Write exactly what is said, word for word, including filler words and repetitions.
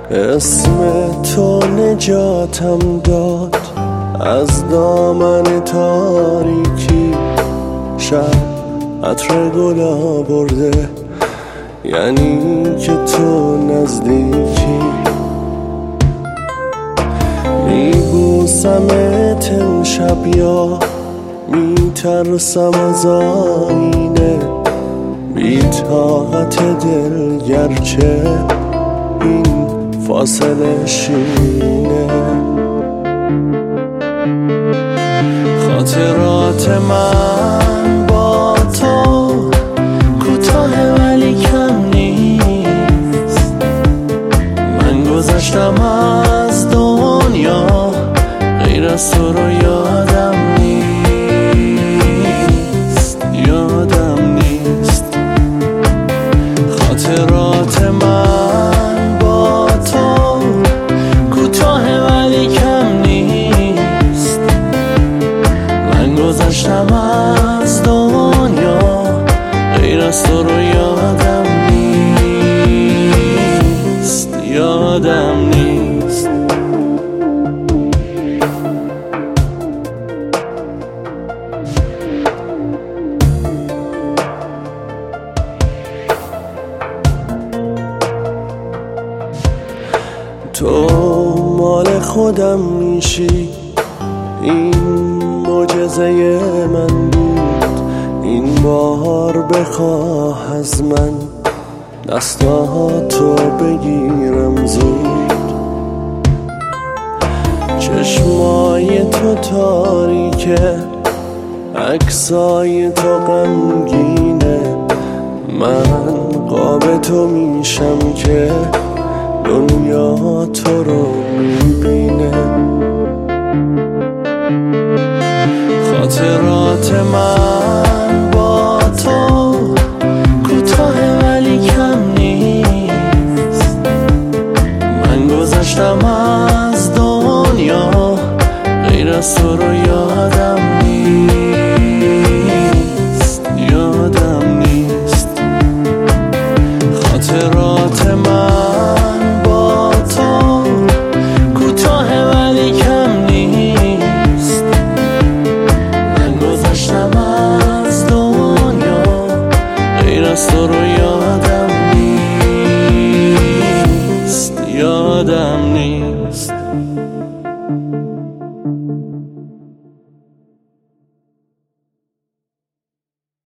اسم تو نجاتم داد از دامن تاریکی. شب عطر گل آورده یعنی که تو نزدیکی. میبوسمت امشب یا میترسم از آینه. بی طاقت دل گرچه این فاصله شینه. خاطرات من با تو کوتاه ولی کم نیست. من گذشتم از دنیا غیر از تو رو یادم نیست. یادم نیست. خاطرات من با تو کوتاه ولی کم نیست. من گذشتم از دنیا غیر از تو رو یادم نیست. یادم نیست. تو مال خودم میشی این معجزه من بود. این بار بخواه از من دستاتو بگیرم زود. چشمای تو تاریکه عکسای تو غمگینه. من قاب تو میشم که دنیا تو رو میبینه. خاطرات من با تو کوتاه ولی کم نیست. من گذشتم از دنیا غیر از تو رو یادم نیست. یادم نیست. خاطرات من با تو کوتاه ولی کم نیست. من گذشتم از دنیا غیر از تو رو یادم نیست. یادم نیست.